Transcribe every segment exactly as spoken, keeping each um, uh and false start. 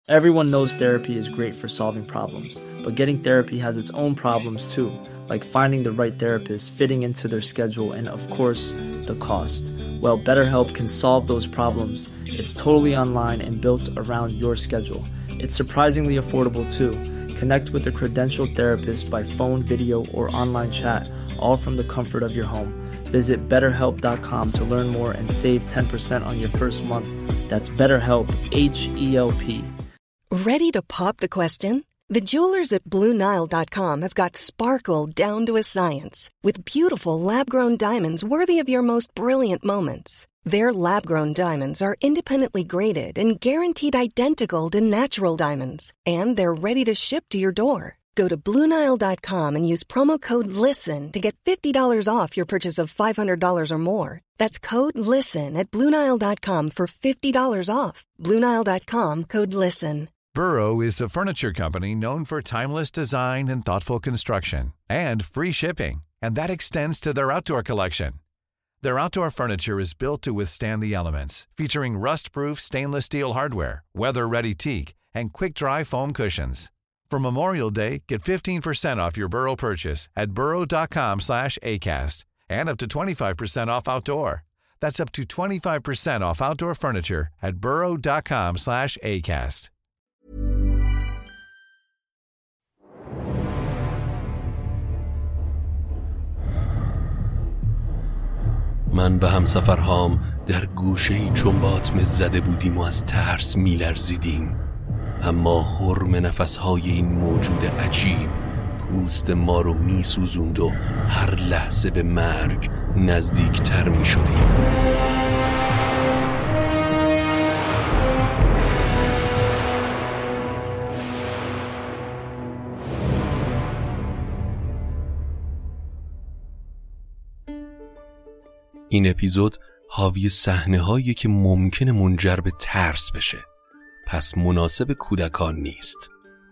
Everyone knows therapy is great for solving problems, but getting therapy has its own problems too, like finding the right therapist, fitting into their schedule, and of course, the cost. Well, BetterHelp can solve those problems. It's totally online and built around your schedule. It's surprisingly affordable too. Connect with a credentialed therapist by phone, video, or online chat, all from the comfort of your home. Visit better help dot com to learn more and save ten percent on your first month. That's BetterHelp, H E L P. Ready to pop the question? The jewelers at Blue Nile dot com have got sparkle down to a science with beautiful lab-grown diamonds worthy of your most brilliant moments. Their lab-grown diamonds are independently graded and guaranteed identical to natural diamonds, and they're ready to ship to your door. Go to Blue Nile dot com and use promo code LISTEN to get fifty dollars off your purchase of five hundred dollars or more. That's code LISTEN at Blue Nile dot com for fifty dollars off. Blue Nile dot com, code LISTEN. Burrow is a furniture company known for timeless design and thoughtful construction, and free shipping, and that extends to their outdoor collection. Their outdoor furniture is built to withstand the elements, featuring rust-proof stainless steel hardware, weather-ready teak, and quick-dry foam cushions. For Memorial Day, get fifteen percent off your Burrow purchase at burrow dot com slash acast, and up to twenty-five percent off outdoor. That's up to twenty-five percent off outdoor furniture at burrow dot com slash acast. من به همسفرهام در گوشه‌ای چون باطمه زده بودیم و از ترس می‌لرزیدیم، اما حرم نفس‌های این موجود عجیب پوست ما رو می‌سوزوند و هر لحظه به مرگ نزدیک‌تر می‌شدیم. این اپیزود حاوی صحنه‌هایی که ممکنه منجر به ترس بشه، پس مناسب کودکان نیست.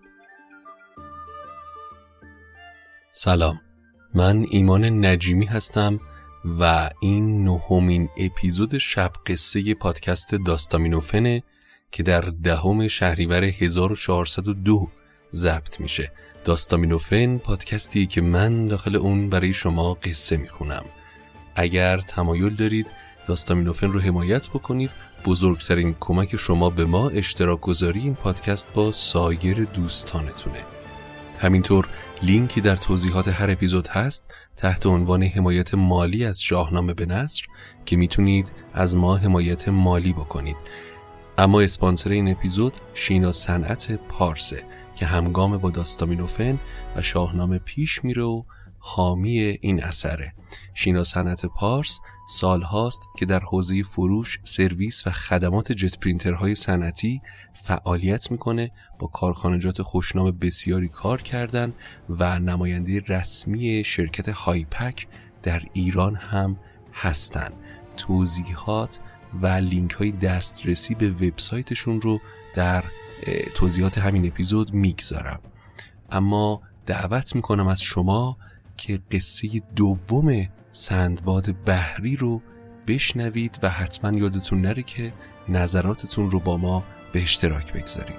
سلام، من ایمان نجیمی هستم و این نهمین اپیزود شب قصه پادکست داستامینوفنه که در دهم شهریور هزار و چهارصد و دو ضبط میشه. داستامینوفن پادکستی که من داخل اون برای شما قصه میخونم. اگر تمایل دارید داستامینوفن رو حمایت بکنید، بزرگترین کمک شما به ما اشتراک گذاری این پادکست با سایر دوستانتونه. همینطور لینکی در توضیحات هر اپیزود هست تحت عنوان حمایت مالی از شاهنامه به نثر که میتونید از ما حمایت مالی بکنید. اما اسپانسر این اپیزود شینا صنعت پارسه که همگام با داستامینوفن و شاهنامه پیش میره و حامی این اثره. شینا صنعت پارس سال هاست که در حوزه فروش، سرویس و خدمات جت پرینترهای صنعتی فعالیت میکنه. با کارخانجات خوشنام بسیاری کار کردن و نماینده رسمی شرکت هایپک در ایران هم هستن. توضیحات و لینک های دسترسی به وبسایتشون رو در توضیحات همین اپیزود میگذارم. اما دعوت میکنم از شما که قصه دوم سندباد بحری رو بشنوید و حتما یادتون نره که نظراتتون رو با ما به اشتراک بگذارید.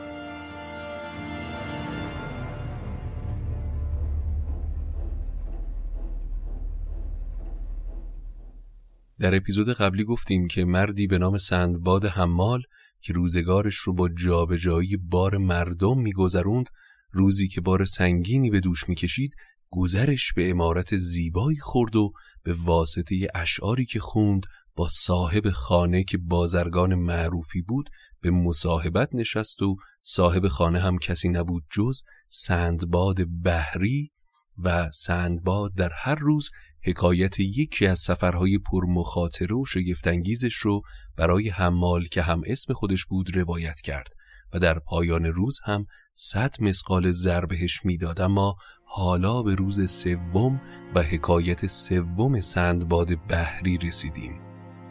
در اپیزود قبلی گفتیم که مردی به نام سندباد حمال که روزگارش رو با جابجایی بار مردم میگذروند، روزی که بار سنگینی به دوش میکشید گذرش به عمارت زیبایی خورد و به واسطه اشعاری که خوند با صاحب خانه که بازرگان معروفی بود به مصاحبت نشست و صاحب خانه هم کسی نبود جز سندباد بحری و سندباد در هر روز حکایت یکی از سفرهای پرمخاطره و شگفت‌انگیزش رو برای حمال که هم اسم خودش بود روایت کرد و در پایان روز هم صد مسقال زر بهش میداد. اما حالا به روز سوم و حکایت سوم سندباد بحری رسیدیم.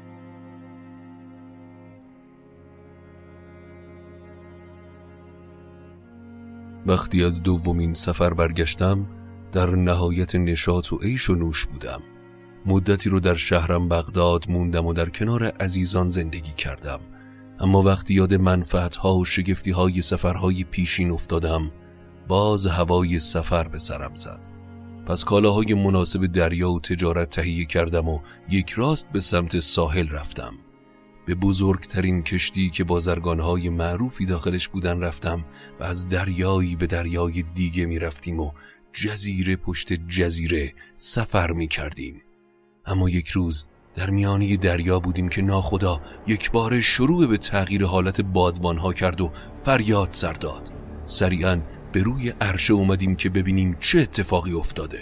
وقتی از دومین سفر برگشتم در نهایت نشاط و عیش و نوش بودم. مدتی رو در شهرم بغداد موندم و در کنار عزیزان زندگی کردم. اما وقتی یاد منفعت‌ها و شگفتی‌های سفرهای پیشین افتادم، باز هوای سفر به سرم زد. پس کالاهای مناسب دریا و تجارت تهیه کردم و یک راست به سمت ساحل رفتم. به بزرگترین کشتی که بازرگانهای معروفی داخلش بودن رفتم و از دریایی به دریای دیگه می رفتیم و جزیره پشت جزیره سفر می کردیم. اما یک روز در میانه دریا بودیم که ناخدا یک بار شروع به تغییر حالت بادبانها کرد و فریاد سر داد. سریعاً به روی عرشه اومدیم که ببینیم چه اتفاقی افتاده.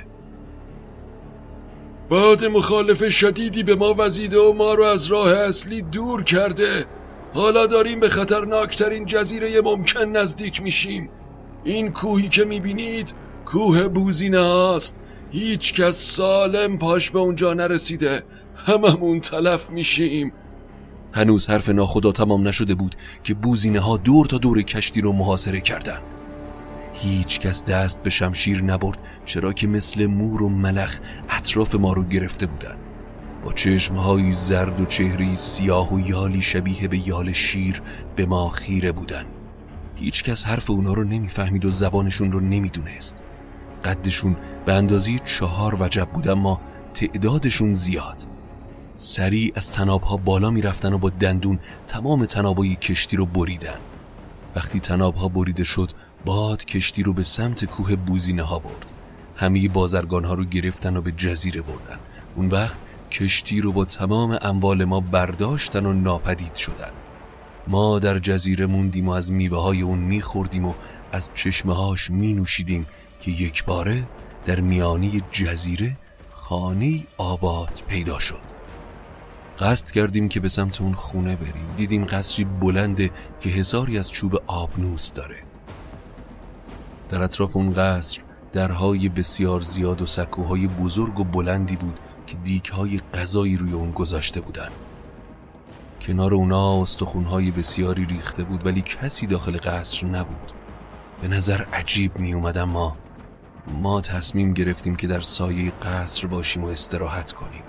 باد مخالف شدیدی به ما وزیده و ما رو از راه اصلی دور کرده. حالا داریم به خطرناکترین جزیره ممکن نزدیک میشیم. این کوهی که میبینید کوه بوزینه هاست. هیچ کس سالم پاش به اونجا نرسیده. هممون تلف میشیم. هنوز حرف ناخدا تمام نشده بود که بوزینه ها دور تا دور کشتی رو محاصره کردن. هیچ کس دست به شمشیر نبرد، چرا که مثل مور و ملخ اطراف ما رو گرفته بودن. با چشمهایی زرد و چهرهی سیاه و یالی شبیه به یال شیر به ما خیره بودن. هیچ کس حرف اونا رو نمیفهمید و زبانشون رو نمیدونست. قدشون به اندازه چهار وجب بود اما تعدادشون زیاد. سریع از طنابها بالا میرفتن و با دندون تمام طنابای کشتی رو بریدن. وقتی طنابها بریده شد، باد کشتی رو به سمت کوه بوزینه ها برد. همه بازرگان ها رو گرفتن و به جزیره بردن. اون وقت کشتی رو با تمام اموال ما برداشتن و ناپدید شدن. ما در جزیره موندیم و از میوه های اون میخوردیم و از چشمه هاش می نوشیدیم که یک باره در میانی جزیره خانه آباد پیدا شد. قصد کردیم که به سمت اون خونه بریم. دیدیم قصری بلنده که حصاری از چوب آبنوس داره. در اطراف اون قصر درهای بسیار زیاد و سکوهای بزرگ و بلندی بود که دیگهای غذایی روی اون گذاشته بودن. کنار اونا استخونهای بسیاری ریخته بود ولی کسی داخل قصر نبود. به نظر عجیب می اومد اما ما تصمیم گرفتیم که در سایه قصر باشیم و استراحت کنیم.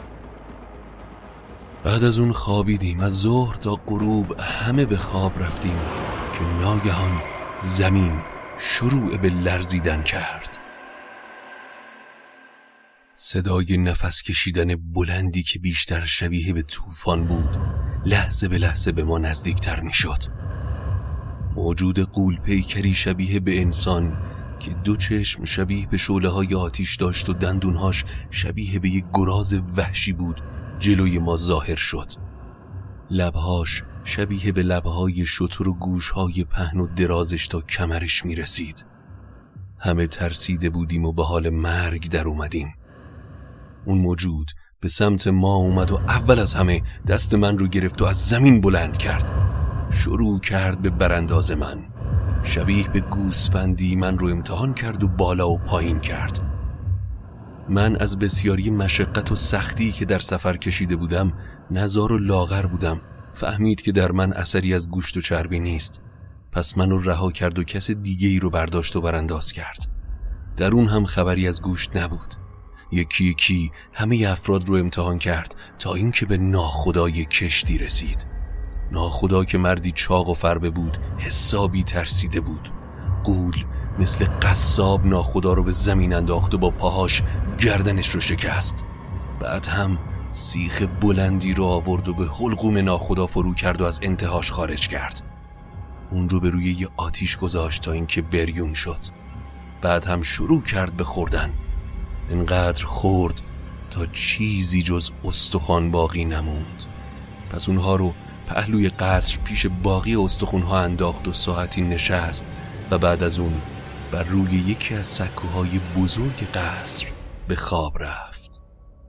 بعد از اون خوابیدیم. از ظهر تا غروب همه به خواب رفتیم که ناگهان زمین شروع به لرزیدن کرد. صدای نفس کشیدن بلندی که بیشتر شبیه به طوفان بود لحظه به لحظه به ما نزدیکتر می شد. موجود غول پیکری شبیه به انسان که دو چشم شبیه به شعله های آتیش داشت و دندونهاش شبیه به یک گراز وحشی بود جلوی ما ظاهر شد. لبهاش شبیه به لبهای شتر و گوشهای پهن و درازش تا کمرش می رسید. همه ترسیده بودیم و به حال مرگ در اومدیم. اون موجود به سمت ما اومد و اول از همه دست من رو گرفت و از زمین بلند کرد. شروع کرد به برانداز من. شبیه به گوسفندی من رو امتحان کرد و بالا و پایین کرد. من از بسیاری مشقت و سختی که در سفر کشیده بودم نزار و لاغر بودم. فهمید که در من اثری از گوشت و چربی نیست. پس منو رها کرد و کس دیگه ای رو برداشت و برانداز کرد. در اون هم خبری از گوشت نبود. یکی یکی همه افراد رو امتحان کرد تا اینکه به ناخدای کشتی رسید. ناخدا که مردی چاق و فربه بود حسابی ترسیده بود. غول مثل قصاب ناخدا رو به زمین انداخت و با پاهاش گردنش رو شکست. بعد هم سیخ بلندی رو آورد و به حلقوم ناخدا فرو کرد و از انتهاش خارج کرد. اون رو به روی یه آتیش گذاشت تا اینکه بریون شد. بعد هم شروع کرد به خوردن. اینقدر خورد تا چیزی جز استخوان باقی نموند. پس اونها رو پهلوی قصر پیش باقی استخوانها انداخت و ساعتی نشست و بعد از اون بر روی یکی از سکوهای بزرگ قصر به خواب رفت.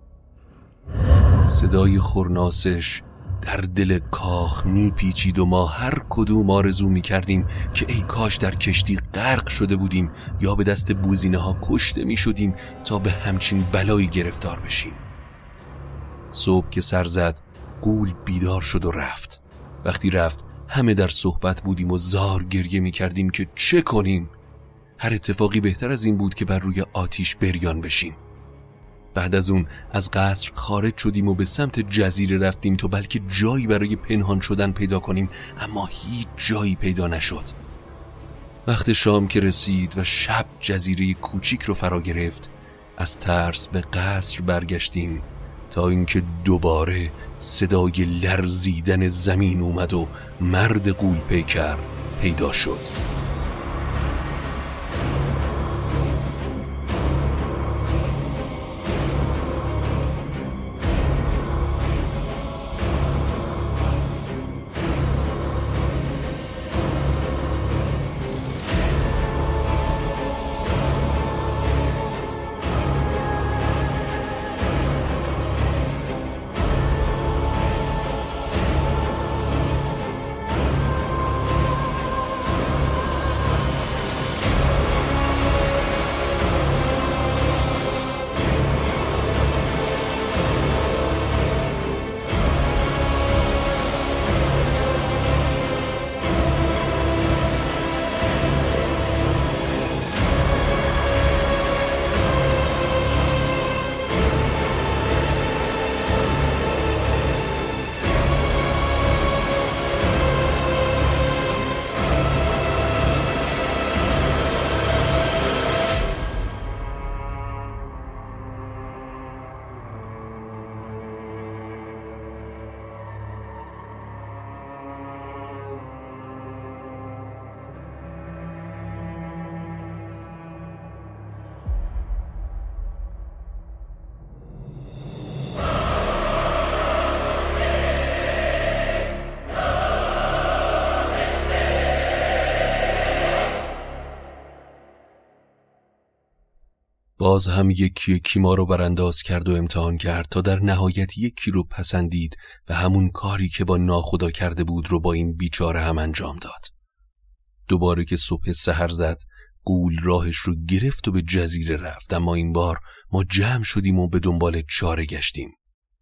صدای خورناسش در دل کاخ میپیچید و ما هر کدوم آرزو میکردیم که ای کاش در کشتی غرق شده بودیم یا به دست بوزینه ها کشته میشدیم تا به همچین بلایی گرفتار بشیم. صبح که سر زد غول بیدار شد و رفت. وقتی رفت همه در صحبت بودیم و زار گریه میکردیم که چه کنیم. هر اتفاقی بهتر از این بود که بر روی آتیش بریان بشیم. بعد از اون از قصر خارج شدیم و به سمت جزیره رفتیم تا بلکه جایی برای پنهان شدن پیدا کنیم، اما هیچ جایی پیدا نشد. وقت شام که رسید و شب جزیره کوچیک رو فرا گرفت، از ترس به قصر برگشتیم تا اینکه دوباره صدای لرزیدن زمین اومد و مرد غول پیکر پیدا شد. باز هم یکی یکی ما رو برانداز کرد و امتحان کرد تا در نهایت یکی رو پسندید و همون کاری که با ناخدا کرده بود رو با این بیچاره هم انجام داد. دوباره که صبح سحر زد، غول راهش رو گرفت و به جزیره رفت، اما این بار ما جمع شدیم و به دنبال چاره گشتیم.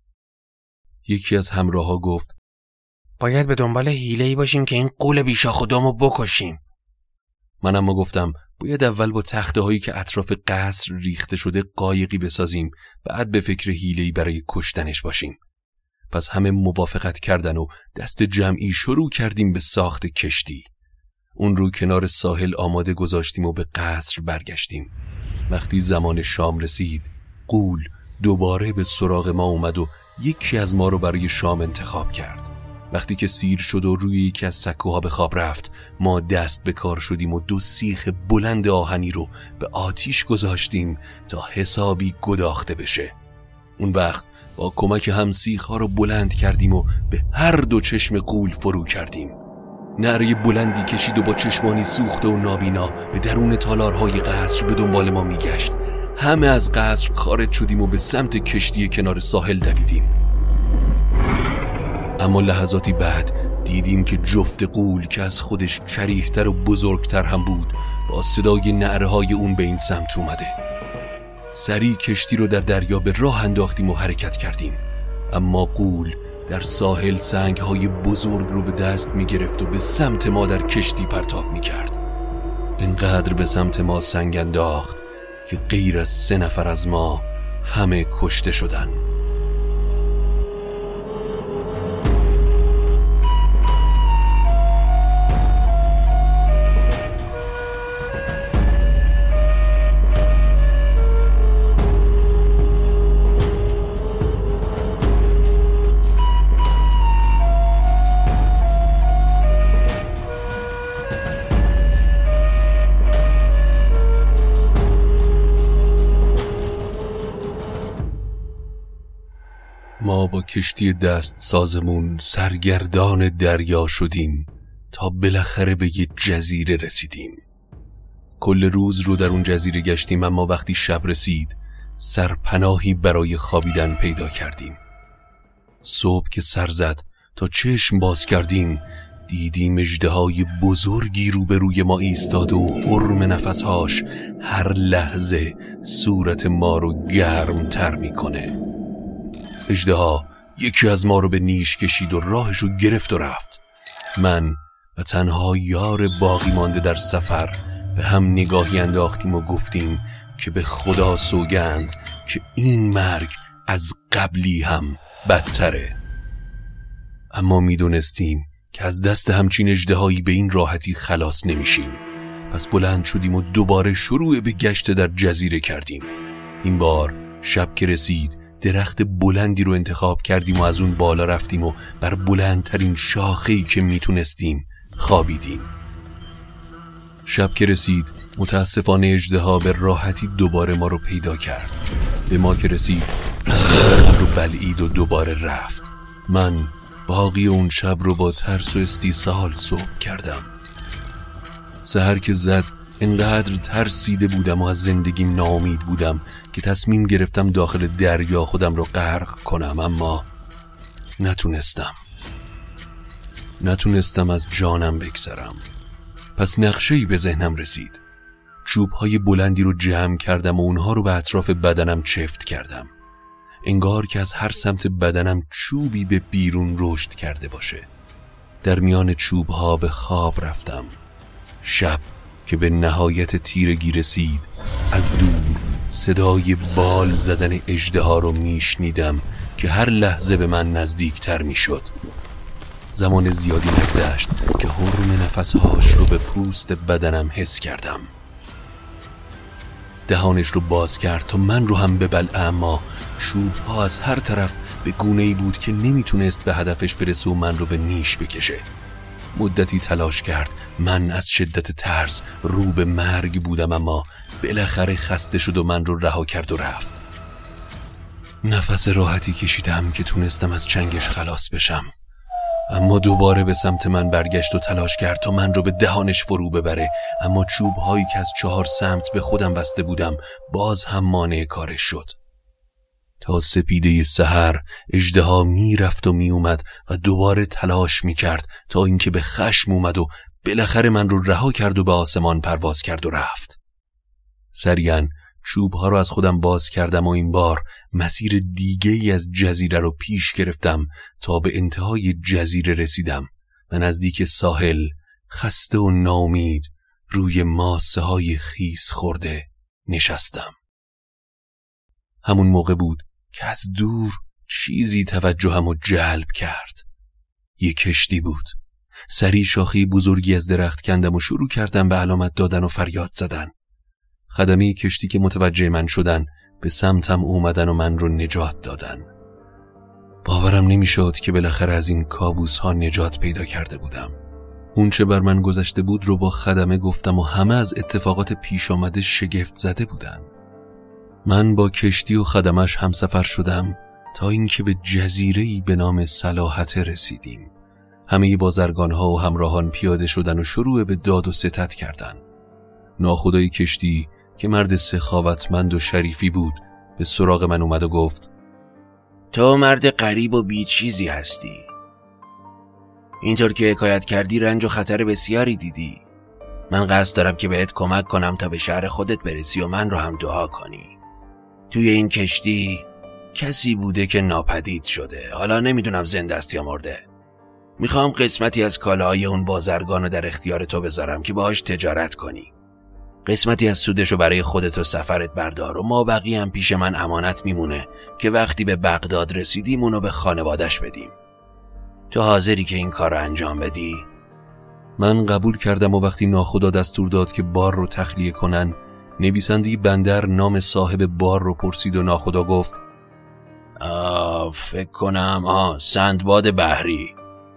یکی از همراها گفت باید به دنبال حیله‌ای باشیم که این غول بیشاخ و دامو بکشیم. من اما گفتم باید اول با تخته هایی که اطراف قصر ریخته شده قایقی بسازیم، بعد به فکر حیله‌ای برای کشتنش باشیم. پس همه موافقت کردن و دست جمعی شروع کردیم به ساخت کشتی. اون رو کنار ساحل آماده گذاشتیم و به قصر برگشتیم. وقتی زمان شام رسید، غول دوباره به سراغ ما اومد و یکی از ما رو برای شام انتخاب کرد. وقتی که سیر شد و روی یکی از سکوها به خواب رفت، ما دست به کار شدیم و دو سیخ بلند آهنی رو به آتیش گذاشتیم تا حسابی گداخته بشه. اون وقت با کمک هم سیخها رو بلند کردیم و به هر دو چشم غول فرو کردیم. نعره بلندی کشید و با چشمانی سوخته و نابینا به درون تالارهای قصر به دنبال ما میگشت. همه از قصر خارج شدیم و به سمت کشتی کنار ساحل دویدیم. اما لحظاتی بعد دیدیم که جفت غول که از خودش کریه‌تر و بزرگتر هم بود با صدای نعره‌های اون به این سمت اومده. سریع کشتی رو در دریا به راه انداختیم و حرکت کردیم، اما غول در ساحل سنگ‌های بزرگ رو به دست می‌گرفت و به سمت ما در کشتی پرتاب می‌کرد. اینقدر به سمت ما سنگ انداخت که غیر از سه نفر از ما همه کشته شدن. ما با کشتی دست سازمون سرگردان دریا شدیم تا بالاخره به یه جزیره رسیدیم. کل روز رو در اون جزیره گشتیم، اما وقتی شب رسید سرپناهی برای خوابیدن پیدا کردیم. صبح که سر زد تا چشم باز کردیم دیدیم اژدهای بزرگی روبروی ما ایستاده و حرم نفسهاش هر لحظه صورت ما رو گرم تر میکنه. اژدها یکی از ما رو به نیش کشید و راهش رو گرفت و رفت. من و تنها یار باقی مانده در سفر به هم نگاهی انداختیم و گفتیم که به خدا سوگند که این مرگ از قبلی هم بدتره. اما میدونستیم که از دست همچین اژدهایی به این راحتی خلاص نمیشیم. پس بلند شدیم و دوباره شروع به گشت در جزیره کردیم. این بار شب که رسید درخت بلندی رو انتخاب کردیم و از اون بالا رفتیم و بر بلندترین شاخه‌ای که میتونستیم خوابیدیم. شب که رسید متاسفانه اژدها به راحتی دوباره ما رو پیدا کرد. به ما که رسید ما رو بلعید و دوباره رفت. من باقی اون شب رو با ترس و استیصال صبح کردم. سحر که زد انقدر ترسیده بودم و از زندگیم ناامید بودم که تصمیم گرفتم داخل دریا خودم رو غرق کنم، اما نتونستم نتونستم از جانم بگذرم. پس نقشه‌ای به ذهنم رسید. چوب‌های بلندی رو جمع کردم و اونها رو به اطراف بدنم چفت کردم، انگار که از هر سمت بدنم چوبی به بیرون رشد کرده باشه. در میان چوب‌ها به خواب رفتم. شب که به نهایت تیرگی رسید از دور صدای بال زدن اژدها رو میشنیدم که هر لحظه به من نزدیکتر میشد. زمان زیادی نگذشت که حرم نفسهاش رو به پوست بدنم حس کردم. دهانش رو باز کرد تا من رو هم ببلعه، اما چوب‌ها از هر طرف به گونه‌ای بود که نمیتونست به هدفش برسه و من رو به نیش بکشه. مدتی تلاش کرد. من از شدت ترس رو به مرگ بودم، اما بالاخره خسته شد و من رو رها کرد و رفت. نفس راحتی کشیدم که تونستم از چنگش خلاص بشم، اما دوباره به سمت من برگشت و تلاش کرد تا من رو به دهانش فرو ببره، اما چوب‌هایی که از چهار سمت به خودم بسته بودم باز هم مانع کارش شد. تا سپیده سحر اژدها می رفت و می اومد و دوباره تلاش می کرد تا اینکه به خشم اومد و بالاخره من رو رها کرد و به آسمان پرواز کرد و رفت. سریعاً چوب‌ها رو از خودم باز کردم و این بار مسیر دیگه ای از جزیره رو پیش گرفتم تا به انتهای جزیره رسیدم و نزدیک ساحل خسته و ناامید روی ماسه های خیس خورده نشستم. همون موقع بود که از دور چیزی توجهمو جلب کرد. یک کشتی بود. سری شاخه بزرگی از درخت کندم و شروع کردم به علامت دادن و فریاد زدن. خدمه کشتی که متوجه من شدن به سمتم اومدن و من رو نجات دادن. باورم نمیشد که بالاخره از این کابوس ها نجات پیدا کرده بودم. اون چه بر من گذشته بود رو با خدمه گفتم و همه از اتفاقات پیش آمده شگفت زده بودن. من با کشتی و خدمش همسفر شدم تا اینکه به جزیره‌ای به نام صلاحته رسیدیم. همه بازرگان‌ها و همراهان پیاده شدن و شروع به داد و ستد کردن. ناخدای کشتی که مرد سخاوتمند و شریفی بود به سراغ من اومد و گفت: تو مرد غریب و بیچیزی هستی. اینطور که حکایت کردی رنج و خطر بسیاری دیدی. من قصد دارم که بهت کمک کنم تا به شهر خودت برسی و من رو هم دعا کنی. توی این کشتی کسی بوده که ناپدید شده. حالا نمیدونم زنده است یا مرده. میخوام قسمتی از کالاهای اون بازرگان رو در اختیار تو بذارم که باهاش تجارت کنی. قسمتی از سودشو برای خودت و سفرت بردار و ما بقیه هم پیش من امانت میمونه که وقتی به بغداد رسیدیم اونو به خانوادش بدیم. تو حاضری که این کار رو انجام بدی؟ من قبول کردم و وقتی ناخدا دستور داد که بار رو تخلیه کنن، نویسنده بندر نام صاحب بار رو پرسید و ناخدا گفت: آه فکر کنم آه سندباد بحری.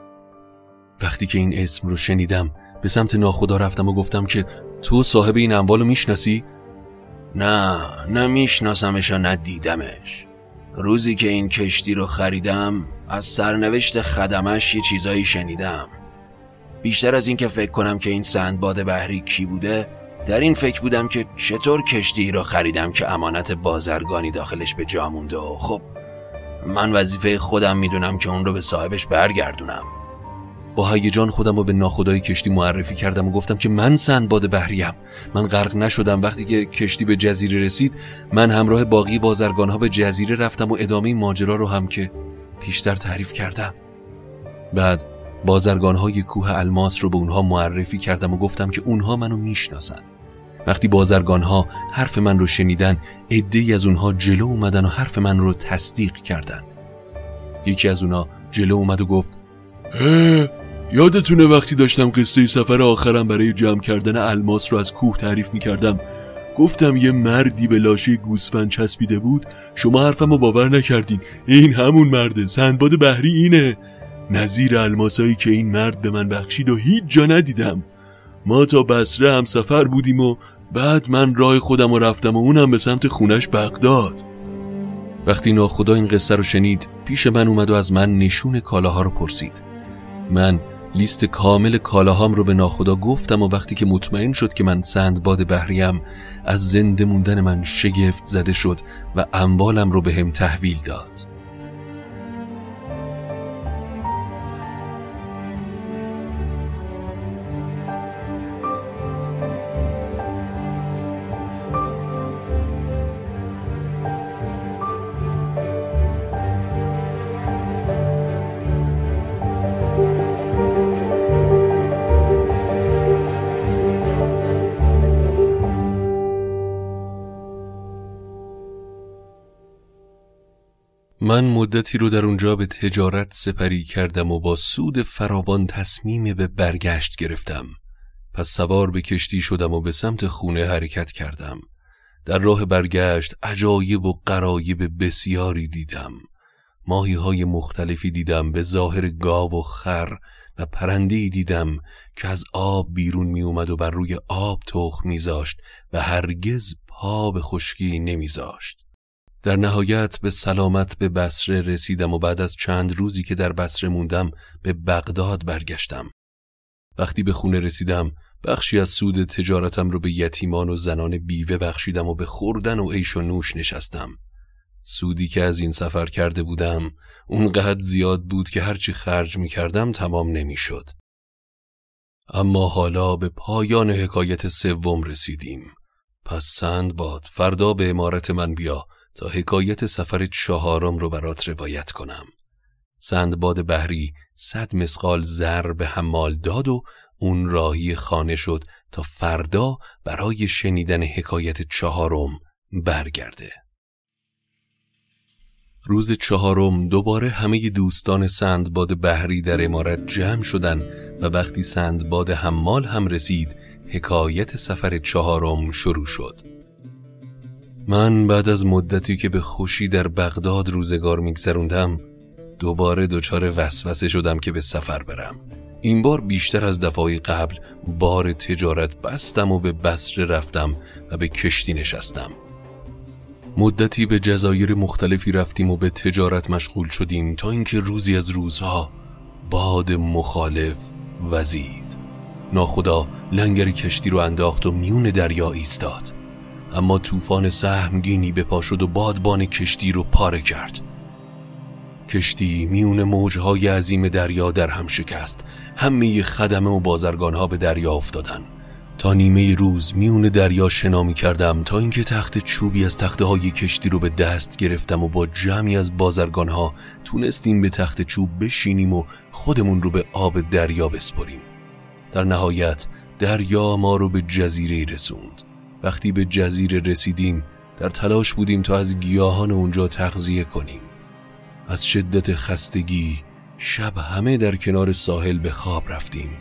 وقتی که این اسم رو شنیدم به سمت ناخدا رفتم و گفتم که تو صاحب این اموال رو میشناسی؟ نه نه میشناسمش و نه دیدمش. روزی که این کشتی رو خریدم از سرنوشت خدمش یه چیزایی شنیدم. بیشتر از این که فکر کنم که این سندباد بحری کی بوده، در این فکر بودم که چطور کشتی رو خریدم که امانت بازرگانی داخلش به جا مونده و خب من وظیفه خودم میدونم که اون رو به صاحبش برگردونم. با هیجان خودم رو به ناخدای کشتی معرفی کردم و گفتم که من سندباد بحریم. من غرق نشدم. وقتی که کشتی به جزیره رسید من همراه باقی بازرگانها به جزیره رفتم و ادامه ماجرا رو هم که پیشتر تعریف کردم. بعد بازرگانهای کوه الماس رو به اونها معرفی کردم و گفتم که اونها منو میشناسن. وقتی بازرگانها حرف من رو شنیدن، عده‌ای از اونها جلو اومدن و حرف من رو تصدیق کردن. یکی از اونها جلو اومد و گفت یادتونه وقتی داشتم قصه سفر آخرم برای جمع کردن الماس رو از کوه تعریف میکردم، گفتم یه مردی به لاشه گوسفند چسبیده بود؟ شما حرفمو باور نکردین. این همون مرده، سندباد بحری اینه، نظیر الماسایی که این مرد به من بخشید و هیچ جا ندیدم. ما تا بصره هم سفر بودیم و بعد من راه خودم رو رفتم و اونم به سمت خونش بغداد. وقتی ناخدا این قصه رو شنید، پیش من اومد و از من نشون کالاها رو پرسید. من لیست کامل کالاهام رو به ناخدا گفتم و وقتی که مطمئن شد که من سندباد بحریم، از زنده موندن من شگفت زده شد و اموالم رو به هم تحویل داد. من مدتی رو در اونجا به تجارت سپری کردم و با سود فراوان تصمیم به برگشت گرفتم. پس سوار به کشتی شدم و به سمت خونه حرکت کردم. در راه برگشت عجایب و غرایب بسیاری دیدم. ماهی های مختلفی دیدم به ظاهر گاو و خر و پرنده‌ای دیدم که از آب بیرون می اومد و بر روی آب تخم میذاشت و هرگز پا به خشکی نمیذاشت. در نهایت به سلامت به بصره رسیدم و بعد از چند روزی که در بصره موندم به بغداد برگشتم. وقتی به خونه رسیدم، بخشی از سود تجارتم رو به یتیمان و زنان بیوه بخشیدم و به خوردن و عیش و نوش نشستم. سودی که از این سفر کرده بودم اونقدر زیاد بود که هرچی خرج می کردم تمام نمی شد. اما حالا به پایان حکایت سوم رسیدیم. پس سندباد، فردا به عمارت من بیا تا حکایت سفر چهارم رو برات روایت کنم. سندباد بحری صد مسقال زر به حمال داد و اون راهی خانه شد تا فردا برای شنیدن حکایت چهارم برگرده. روز چهارم دوباره همه دوستان سندباد بحری در عمارت جمع شدن و وقتی سندباد حمال هم رسید، حکایت سفر چهارم شروع شد. من بعد از مدتی که به خوشی در بغداد روزگار میگذروندم، دوباره دچار وسوسه شدم که به سفر برم. این بار بیشتر از دفعه قبل بار تجارت بستم و به بصره رفتم و به کشتی نشستم. مدتی به جزایر مختلفی رفتیم و به تجارت مشغول شدیم تا اینکه روزی از روزها باد مخالف وزید. ناخدا لنگر کشتی رو انداخت و میون دریا ایستاد. اما طوفان سهمگینی به پا شد و بادبان کشتی رو پاره کرد. کشتی میون موجهای عظیم دریا در هم شکست. همه خدمه و بازرگانها به دریا افتادن. تا نیمه روز میون دریا شنا می کردم تا اینکه تخت چوبی از تخته های کشتی رو به دست گرفتم و با جمعی از بازرگانها تونستیم به تخت چوب بشینیم و خودمون رو به آب دریا بسپریم. در نهایت دریا ما رو به جزیره رسوند. وقتی به جزیره رسیدیم در تلاش بودیم تا از گیاهان اونجا تغذیه کنیم. از شدت خستگی شب همه در کنار ساحل به خواب رفتیم.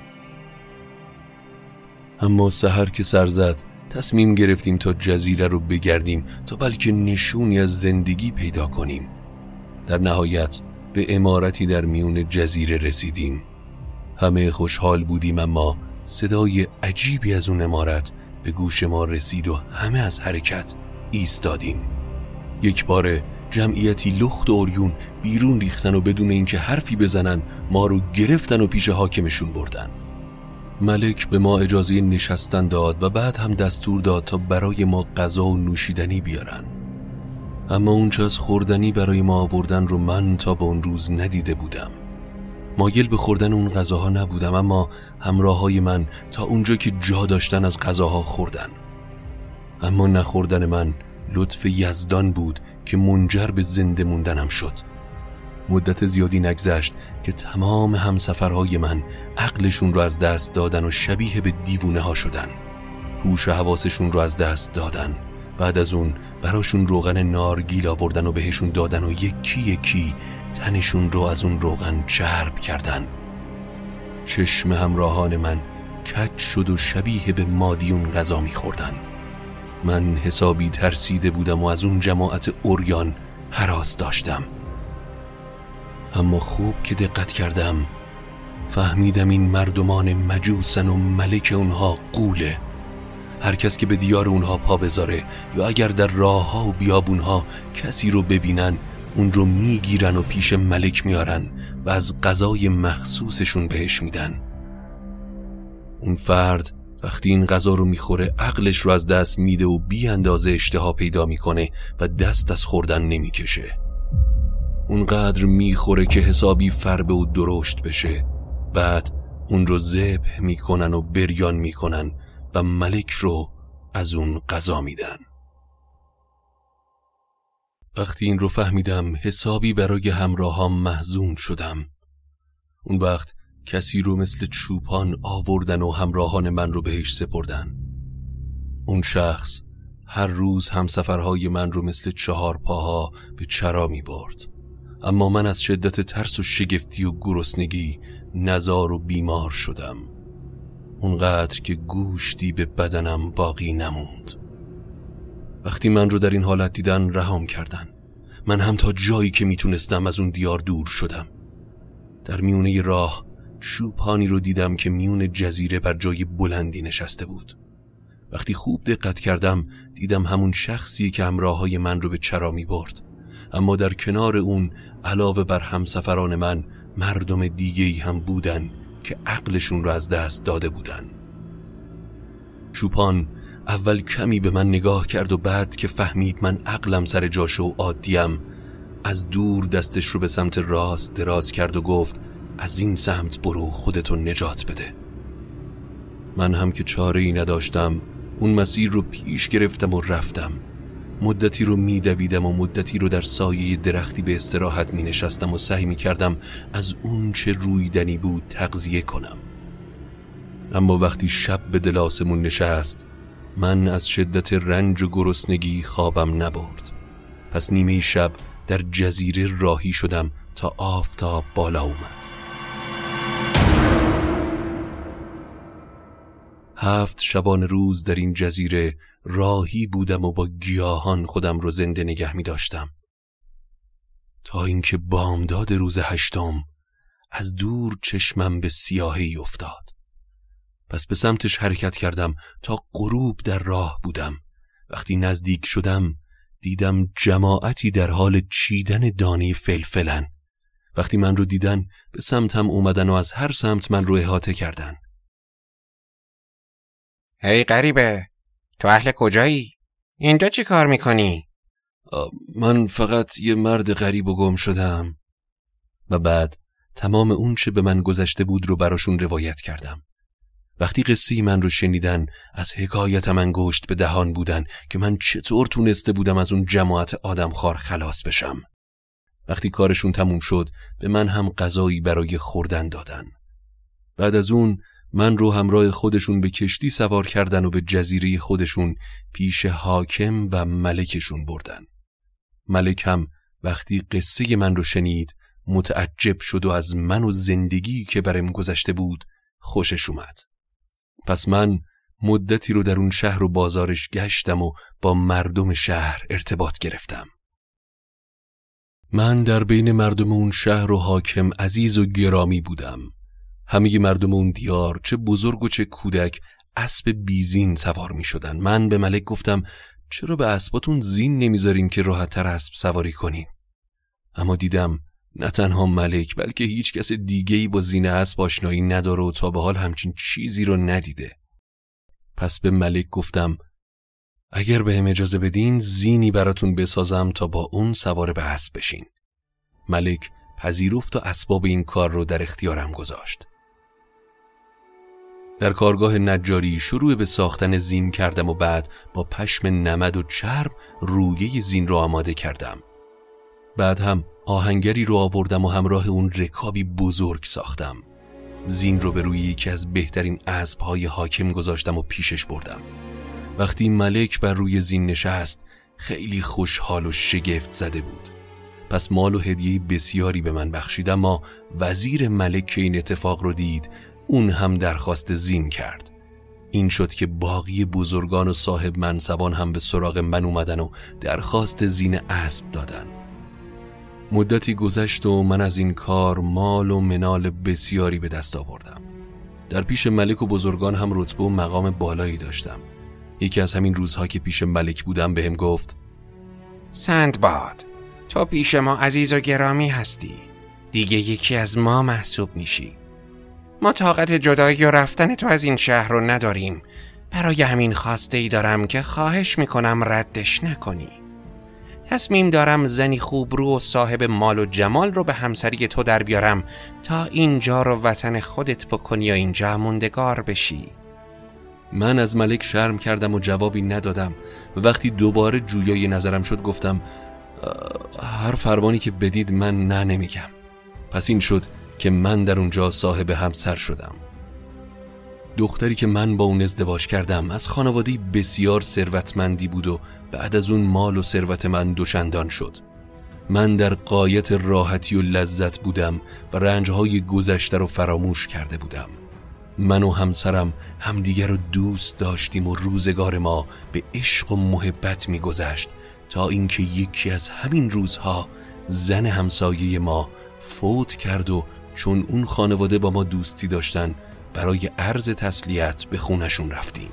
اما سحر که سر زد تصمیم گرفتیم تا جزیره رو بگردیم تا بلکه نشونی از زندگی پیدا کنیم. در نهایت به عمارتی در میون جزیره رسیدیم. همه خوشحال بودیم اما صدای عجیبی از اون عمارت به گوش ما رسید و همه از حرکت ایستادیم. یک باره جمعیتی لخت و عریون بیرون ریختن و بدون اینکه حرفی بزنن ما رو گرفتن و پیش حاکمشون بردن. ملک به ما اجازه نشستن داد و بعد هم دستور داد تا برای ما غذا و نوشیدنی بیارن. اما اونچه از خوردنی برای ما آوردن رو من تا به اون روز ندیده بودم. مایل به خوردن اون غذاها نبودم، اما همراهای من تا اونجا که جا داشتن از غذاها خوردن. اما نخوردن من لطف یزدان بود که منجر به زنده موندنم شد. مدت زیادی نگذشت که تمام همسفرهای من عقلشون رو از دست دادن و شبیه به دیوونه ها شدن. هوش و حواسشون رو از دست دادن. بعد از اون براشون روغن نارگیل آوردن و بهشون دادن و یکی یکی تنشون رو از اون روغن چرب کردن. چشم همراهان من کج شد و شبیه به مادیون غذا می‌خوردن. من حسابی ترسیده بودم و از اون جماعت عریان هراس داشتم. اما خوب که دقت کردم فهمیدم این مردمان مجوسن و ملک اونها غوله. هر کس که به دیار اونها پا بذاره یا اگر در راه ها و بیابونها کسی رو ببینن اون رو میگیرن و پیش ملک میارن و از غذای مخصوصشون بهش میدن. اون فرد وقتی این غذا رو میخوره عقلش رو از دست میده و بی اندازه اشتها پیدا میکنه و دست از خوردن نمیکشه. اونقدر میخوره که حسابی فربه و درشت بشه. بعد اون رو ذبح میکنن و بریان میکنن و ملک رو از اون غذا میدن. وقتی این رو فهمیدم حسابی برای همراهام محزون شدم. اون وقت کسی رو مثل چوپان آوردن و همراهان من رو بهش سپردن. اون شخص هر روز همسفرهای من رو مثل چهار پاها به چرا می برد. اما من از شدت ترس و شگفتی و گرسنگی نزار و بیمار شدم. اونقدر که گوشتی به بدنم باقی نموند. وقتی من رو در این حالت دیدن رهام کردن. من هم تا جایی که میتونستم از اون دیار دور شدم. در میونه راه چوپانی رو دیدم که میون جزیره بر جای بلندی نشسته بود. وقتی خوب دقت کردم دیدم همون شخصی که همراههای من رو به چرا می برد. اما در کنار اون علاوه بر همسفران من مردم دیگه‌ای هم بودن که عقلشون رو از دست داده بودن. چوپان اول کمی به من نگاه کرد و بعد که فهمید من عقلم سر جاشه و عادیم از دور دستش رو به سمت راست دراز کرد و گفت از این سمت برو خودتو نجات بده. من هم که چاره ای نداشتم اون مسیر رو پیش گرفتم و رفتم. مدتی رو میدویدم و مدتی رو در سایه درختی به استراحت می نشستم و سعی می کردم از اون چه رویدنی بود تغذیه کنم. اما وقتی شب به دل آسمون نشست من از شدت رنج و گرسنگی خوابم نبرد. پس نیمه شب در جزیره راهی شدم تا آفتاب بالا اومد. هفت شبانه روز در این جزیره راهی بودم و با گیاهان خودم رو زنده نگه می داشتم تا اینکه بامداد روز هشتم از دور چشمم به سیاهی افتاد. پس به سمتش حرکت کردم تا غروب در راه بودم. وقتی نزدیک شدم دیدم جماعتی در حال چیدن دانه فلفلن. وقتی من رو دیدن به سمتم اومدن و از هر سمت من رو احاطه کردن. هی غریبه، تو اهل کجایی؟ اینجا چی کار میکنی؟ من فقط یه مرد غریب و گم شدم. و بعد تمام اون چه به من گذشته بود رو براشون روایت کردم. وقتی قصه من رو شنیدن از حکایتم انگشت به دهان بودن که من چطور تونسته بودم از اون جماعت آدمخوار خلاص بشم. وقتی کارشون تموم شد به من هم غذایی برای خوردن دادن. بعد از اون من رو همراه خودشون به کشتی سوار کردن و به جزیره خودشون پیش حاکم و ملکشون بردن. ملک هم وقتی قصه من رو شنید متعجب شد و از من و زندگی که برم گذشته بود خوشش اومد. پس من مدتی رو در اون شهر و بازارش گشتم و با مردم شهر ارتباط گرفتم. من در بین مردم اون شهر و حاکم عزیز و گرامی بودم. همه مردم اون دیار چه بزرگ و چه کودک اسب بیزین سوار می شدن. من به ملک گفتم چرا به اسباتون زین نمیذارین که راحت تر اسب سواری کنین؟ اما دیدم نه تنها ملک بلکه هیچ کس دیگه‌ای با زین اسب آشنایی نداره و تا به حال همچین چیزی رو ندیده. پس به ملک گفتم اگر بهم اجازه بدین زینی براتون بسازم تا با اون سوار به اسب بشین. ملک پذیرفت و اسباب این کار رو در اختیارم گذاشت. در کارگاه نجاری شروع به ساختن زین کردم و بعد با پشم نمد و چرم رویه زین رو آماده کردم. بعد هم آهنگری رو آوردم و همراه اون رکابی بزرگ ساختم. زین رو به روی یکی از بهترین اسب‌های حاکم گذاشتم و پیشش بردم. وقتی ملک بر روی زین نشست خیلی خوشحال و شگفت زده بود. پس مال و هدیه بسیاری به من بخشید، اما وزیر ملک که این اتفاق رو دید اون هم درخواست زین کرد. این شد که باقی بزرگان و صاحب منصبان هم به سراغ من اومدن و درخواست زین اسب دادن. مدتی گذشت و من از این کار مال و منال بسیاری به دست آوردم. در پیش ملک و بزرگان هم رتبه و مقام بالایی داشتم. یکی از همین روزها که پیش ملک بودم بهم گفت: سندباد، تو پیش ما عزیز و گرامی هستی، دیگه یکی از ما محسوب میشی. ما طاقت جدایی و رفتن تو از این شهر رو نداریم. برای همین خواسته ای دارم که خواهش میکنم ردش نکنی. تصمیم دارم زنی خوبرو و صاحب مال و جمال رو به همسری تو در بیارم تا اینجا رو وطن خودت بکنی و اینجا موندگار بشی. من از ملک شرم کردم و جوابی ندادم و وقتی دوباره جویای نظرم شد گفتم: هر فرمانی که بدید من نه نمیگم. پس این شد که من در اونجا صاحب همسر شدم. دختری که من با اون ازدواج کردم از خانواده‌ای بسیار ثروتمندی بود و بعد از اون مال و ثروت من دوچندان شد. من در غایت راحتی و لذت بودم و رنجهای گذشته رو فراموش کرده بودم. من و همسرم همدیگر رو دوست داشتیم و روزگار ما به عشق و محبت می‌گذشت تا اینکه یکی از همین روزها زن همسایه ما فوت کرد و چون اون خانواده با ما دوستی داشتن برای عرض تسلیت به خونشون رفتیم.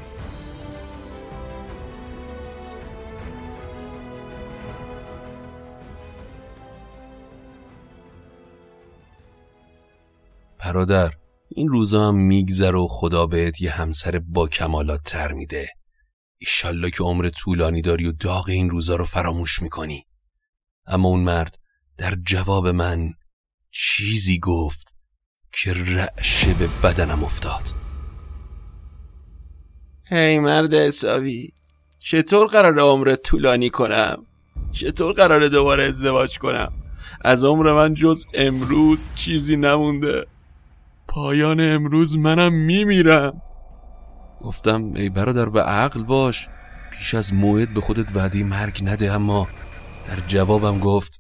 برادر، این روزا هم میگذره و خدا بهت یه همسر با کمالات تر میده. ایشالله که عمر طولانی داری و داغ این روزا رو فراموش میکنی. اما اون مرد در جواب من چیزی گفت که رعشه به بدنم افتاد. ای مرد حسابی، چطور قراره عمرت طولانی کنم؟ چطور قراره دوباره ازدواج کنم؟ از عمر من جز امروز چیزی نمونده. پایان امروز منم میمیرم. گفتم ای برادر به عقل باش، پیش از موعد به خودت وعده مرگ نده. اما در جوابم گفت: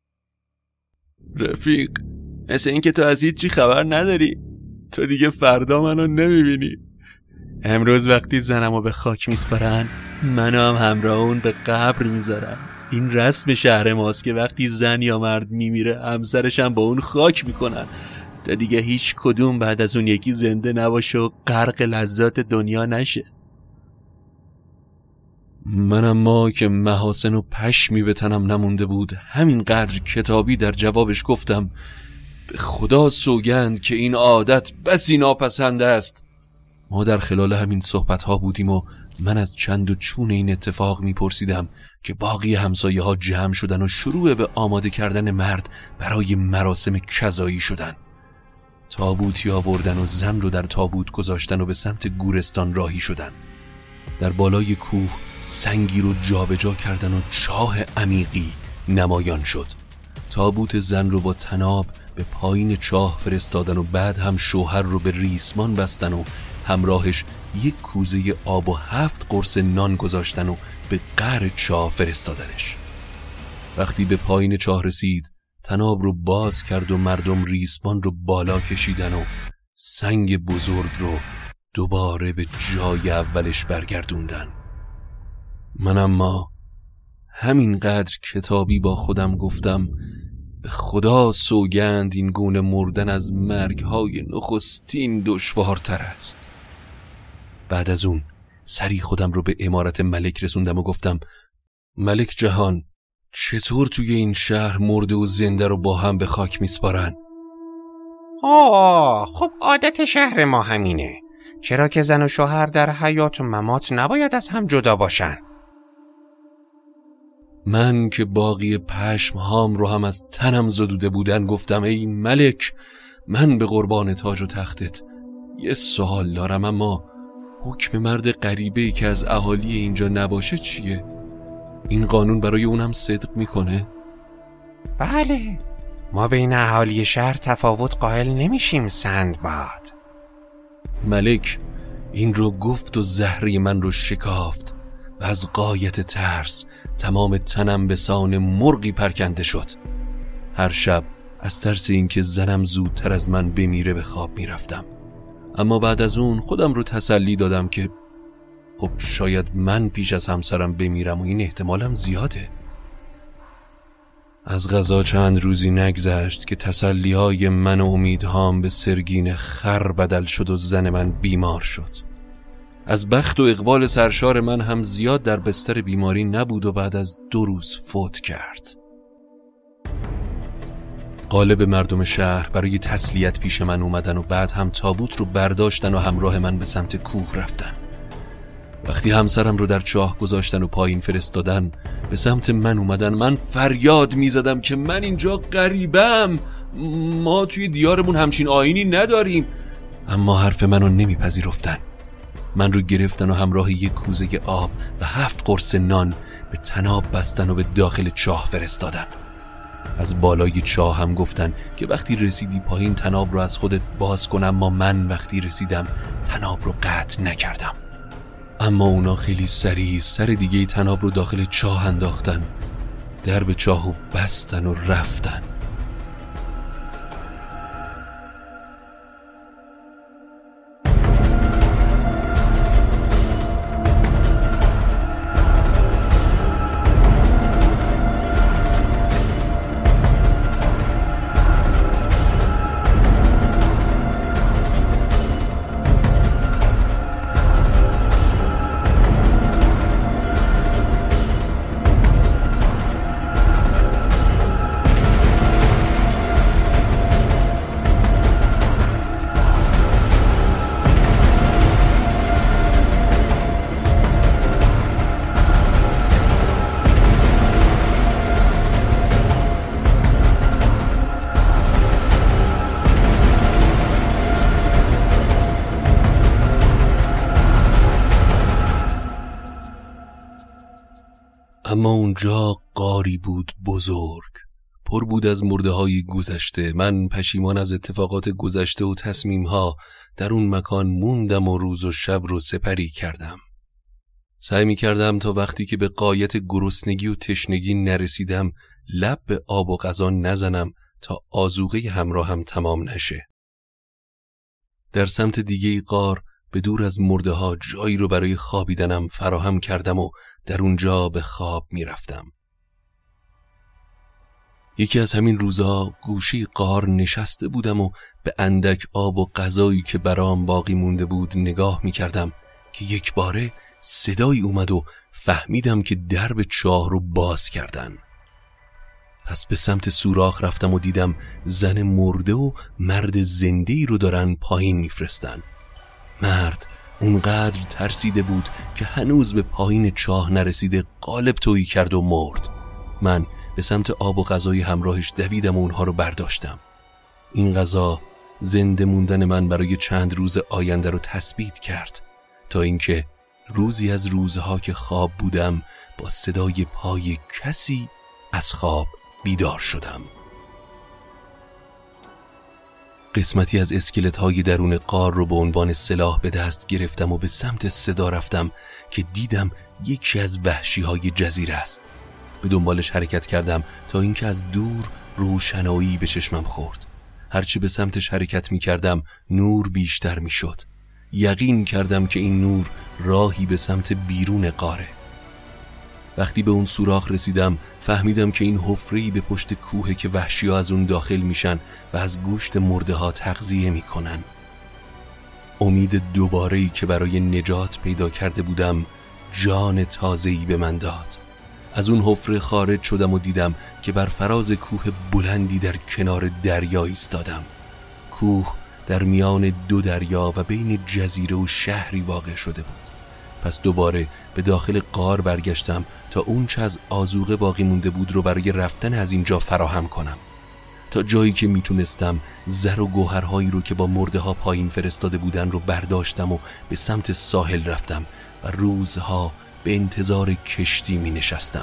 رفیق، مثل این که تو از هیچی خبر نداری. تو دیگه فردا منو نمیبینی. امروز وقتی زنمو به خاک میسپارن، منو هم همراه اون به قبر میذارن. این رسم شهر ماست که وقتی زن یا مرد میمیره همسرش هم با اون خاک میکنن تا دیگه هیچ کدوم بعد از اون یکی زنده نباشه و غرق لذات دنیا نشه. منم ما که محاسن و پشمی به تنم نمونده بود همینقدر کتابی در جوابش گفتم: به خدا سوگند که این عادت بسی ناپسند است. ما در خلال همین صحبت ها بودیم و من از چند و چون این اتفاق میپرسیدم که باقی همسایه ها جمع شدن و شروع به آماده کردن مرد برای مراسم کذایی شدن. تابوتی آوردن و زن رو در تابوت گذاشتن و به سمت گورستان راهی شدن. در بالای کوه سنگی رو جابجا کردن و چاه عمیقی نمایان شد. تابوت زن رو با طناب به پایین چاه فرستادن و بعد هم شوهر رو به ریسمان بستن و همراهش یک کوزه آب و هفت قرص نان گذاشتن و به قعر چاه فرستادنش. وقتی به پایین چاه رسید طناب رو باز کرد و مردم ریسمان رو بالا کشیدن و سنگ بزرگ رو دوباره به جای اولش برگردوندن. من اما همینقدر کتابی با خودم گفتم: به خدا سوگند این گونه مردن از مرگ‌های نخستین دشوارتر است. بعد از اون سری خودم رو به امارت ملک رسوندم و گفتم: ملک جهان، چطور توی این شهر مرده و زنده رو با هم به خاک میسپارن؟ آه خب عادت شهر ما همینه. چرا که زن و شوهر در حیات و ممات نباید از هم جدا باشن. من که باقی پشم هام رو هم از تنم زدوده بودن گفتم: ای ملک، من به قربان تاج و تختت یه سوال دارم، اما حکم مرد غریبه‌ای که از اهالی اینجا نباشه چیه؟ این قانون برای اونم صدق میکنه؟ بله، ما بین اهالی شهر تفاوت قائل نمیشیم سندباد. ملک، این رو گفت و زهره من رو شکافت و از غایت ترس تمام تنم به سان مرغی پرکنده شد. هر شب از ترس اینکه زنم زودتر از من بمیره به خواب میرفتم، اما بعد از اون خودم رو تسلی دادم که خب شاید من پیش از همسرم بمیرم و این احتمالم زیاده. از قضا چند روزی نگذشت که تسلیهای من و امیدهام به سرگین خر بدل شد و زن من بیمار شد. از بخت و اقبال سرشار من هم زیاد در بستر بیماری نبود و بعد از دو روز فوت کرد. غالب مردم شهر برای تسلیت پیش من اومدن و بعد هم تابوت رو برداشتن و همراه من به سمت کوه رفتن. وقتی همسرم رو در چاه گذاشتن و پایین فرستادن به سمت من اومدن، من فریاد میزدم که من اینجا غریبم، ما توی دیارمون همچین آیینی نداریم. اما حرف منو نمیپذیرفتن. من رو گرفتن و همراه یک کوزه آب و هفت قرص نان به طناب بستن و به داخل چاه فرستادن. از بالای چاه هم گفتن که وقتی رسیدی پایین طناب رو از خودت باز کن، اما من وقتی رسیدم طناب رو قطع نکردم. اما اونا خیلی سریع سر دیگه طناب رو داخل چاه انداختن، درب چاهو بستن و رفتن. اما اونجا غاری بود بزرگ، پر بود از مرده های گذشته. من پشیمان از اتفاقات گذشته و تصمیم ها در اون مکان موندم و روز و شب رو سپری کردم. سعی می کردم تا وقتی که به غایت گرسنگی و تشنگی نرسیدم لب به آب و غذا نزنم تا آذوقه همراهم تمام نشه. در سمت دیگه غار به دور از مرده ها جایی رو برای خوابیدنم فراهم کردم و در اونجا به خواب می رفتم. یکی از همین روزا گوشه غار نشسته بودم و به اندک آب و غذایی که برام باقی مونده بود نگاه می کردم که یک باره صدایی اومد و فهمیدم که درب چاه رو باز کردن. پس به سمت سوراخ رفتم و دیدم زن مرده و مرد زنده‌ای رو دارن پایین میفرستن. مرد اونقدر ترسیده بود که هنوز به پایین چاه نرسیده قالب تویی کرد و مرد. من به سمت آب و غذای همراهش دویدم و اونها رو برداشتم. این غذا زنده موندن من برای چند روز آینده رو تثبیت کرد، تا اینکه روزی از روزها که خواب بودم با صدای پای کسی از خواب بیدار شدم. قسمتی از اسکلت های درون غار رو به عنوان سلاح به دست گرفتم و به سمت صدا رفتم که دیدم یکی از وحشی های جزیره است. به دنبالش حرکت کردم تا اینکه از دور روشنایی به چشمم خورد. هرچی به سمتش حرکت می کردم نور بیشتر می شد. یقین کردم که این نور راهی به سمت بیرون غاره. وقتی به اون سوراخ رسیدم فهمیدم که این حفره‌ای به پشت کوه که وحشی‌ها از اون داخل میشن و از گوشت مرده ها تغذیه میکنن. امید دوباره‌ای که برای نجات پیدا کرده بودم جان تازه‌ای به من داد. از اون حفره خارج شدم و دیدم که بر فراز کوه بلندی در کنار دریا ایستادم. کوه در میان دو دریا و بین جزیره و شهری واقع شده بود. پس دوباره به داخل غار برگشتم تا اون چه از آذوقه باقی مونده بود رو برای رفتن از اینجا فراهم کنم. تا جایی که میتونستم زر و گوهرهایی رو که با مرده ها پایین فرستاده بودن رو برداشتم و به سمت ساحل رفتم و روزها به انتظار کشتی می نشستم.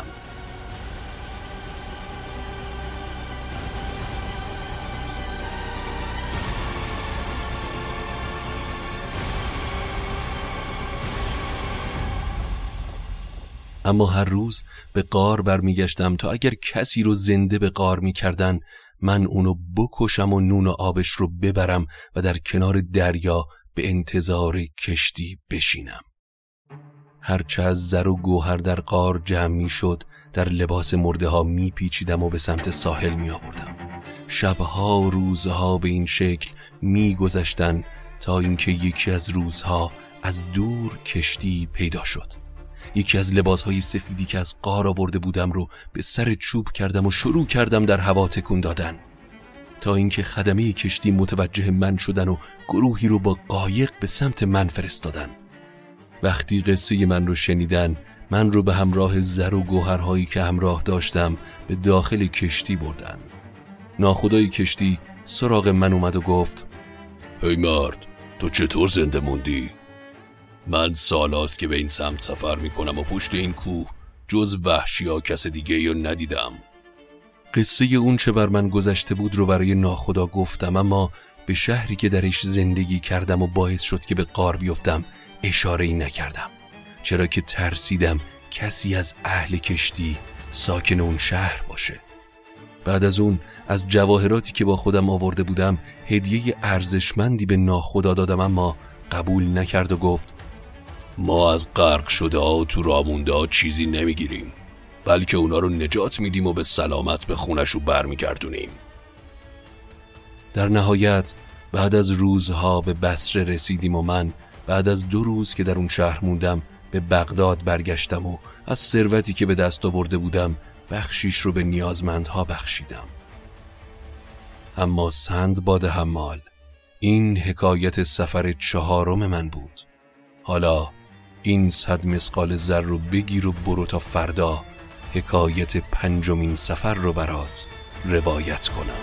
اما هر روز به غار برمیگشتم تا اگر کسی رو زنده به غار میکردن من اونو بکشم و نون و آبش رو ببرم و در کنار دریا به انتظار کشتی بشینم. هرچه از زر و گوهر در غار جمع می شد در لباس مرده ها می پیچیدم و به سمت ساحل می آوردم. شبها و روزها به این شکل می گذشتن تا اینکه یکی از روزها از دور کشتی پیدا شد. یکی از لباسهای سفیدی که از غار آورده بودم رو به سر چوب کردم و شروع کردم در هوا تکون دادن تا اینکه خدمه کشتی متوجه من شدن و گروهی رو با قایق به سمت من فرستادن. وقتی قصه من رو شنیدن من رو به همراه زر و گوهرهایی که همراه داشتم به داخل کشتی بردن. ناخدای کشتی سراغ من اومد و گفت هی مرد، تو چطور زنده موندی؟ من سالاست که به این سمت سفر میکنم و پشت این کوه جز وحشی ها کس دیگه یا ندیدم. قصه اون چه بر من گذشته بود رو برای ناخدا گفتم، اما به شهری که درش زندگی کردم و باعث شد که به غار بیفتم اشاره ای نکردم، چرا که ترسیدم کسی از اهل کشتی ساکن اون شهر باشه. بعد از اون از جواهراتی که با خودم آورده بودم هدیه ارزشمندی به ناخدا دادم، اما قبول نکرد و گفت ما از غرق شده ها و تو راه مونده ها چیزی نمیگیریم، بلکه اونا رو نجات میدیم و به سلامت به خونش رو برمیگردونیم. در نهایت بعد از روزها به بصره رسیدیم و من بعد از دو روز که در اون شهر موندم به بغداد برگشتم و از ثروتی که به دست آورده بودم بخشیش رو به نیازمندها بخشیدم. اما سندباد حمال، این حکایت سفر چهارم من بود. حالا این صد مسقال زر رو بگیر و برو تا فردا حکایت پنجمین سفر رو برات روایت کنم.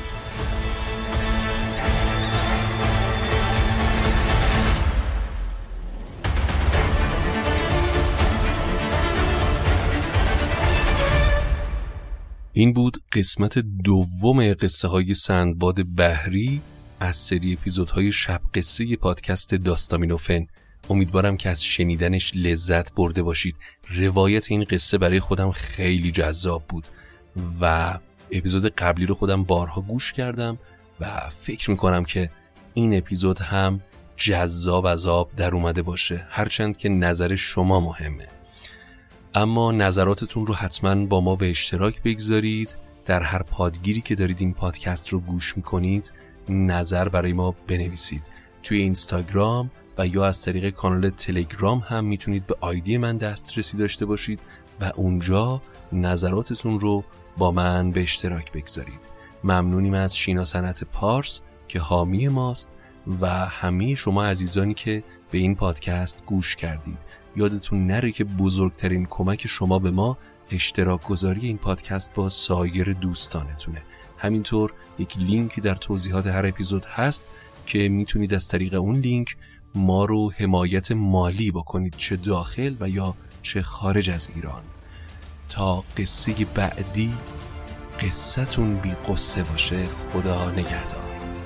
این بود قسمت دوم قصه های سندباد بحری از سری اپیزودهای شب قصه پادکست داستامینوفن. امیدوارم که از شنیدنش لذت برده باشید. روایت این قصه برای خودم خیلی جذاب بود و اپیزود قبلی رو خودم بارها گوش کردم و فکر میکنم که این اپیزود هم جذاب از آب در اومده باشه، هرچند که نظر شما مهمه. اما نظراتتون رو حتما با ما به اشتراک بگذارید. در هر پادگیری که دارید این پادکست رو گوش میکنید نظر برای ما بنویسید. توی اینستاگرام و یا از طریق کانال تلگرام هم میتونید به آیدی من دسترسی داشته باشید و اونجا نظراتتون رو با من به اشتراک بگذارید. ممنونیم از شینا صنعت پارس که حامی ماست و همه شما عزیزانی که به این پادکست گوش کردید. یادتون نره که بزرگترین کمک شما به ما اشتراک گذاری این پادکست با سایر دوستانتونه. همینطور یک لینک در توضیحات هر اپیزود هست که میتونید از طریق اون لینک ما رو حمایت مالی بکنید، چه داخل و یا چه خارج از ایران. تا قصه بعدی قصتون بی قصه باشه. خدا نگهدار.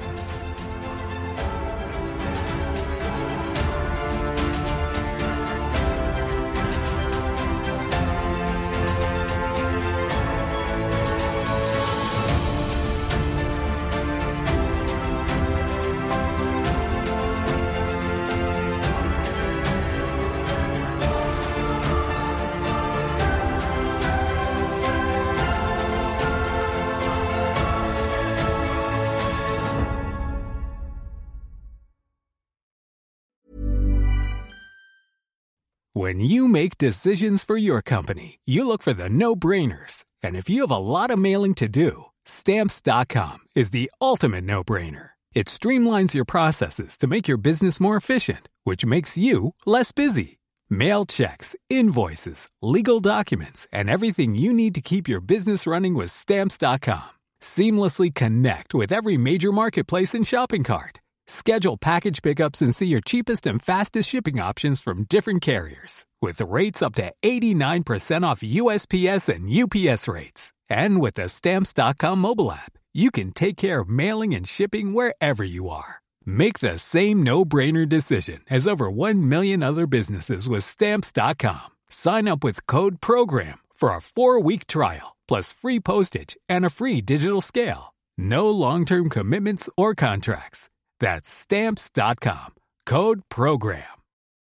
When you make decisions for your company, you look for the no-brainers. And if you have a lot of mailing to do, Stamps dot com is the ultimate no-brainer. It streamlines your processes to make your business more efficient, which makes you less busy. Mail checks, invoices, legal documents, and everything you need to keep your business running with Stamps dot com. Seamlessly connect with every major marketplace and shopping cart. Schedule package pickups and see your cheapest and fastest shipping options from different carriers, with rates up to eighty-nine percent off U S P S and U P S rates. And with the Stamps dot com mobile app, you can take care of mailing and shipping wherever you are. Make the same no-brainer decision as over one million other businesses with Stamps dot com. Sign up with Code PROGRAM for a four-week trial, plus free postage and a free digital scale. No long-term commitments or contracts. That's Stamps dot com. Code PROGRAM.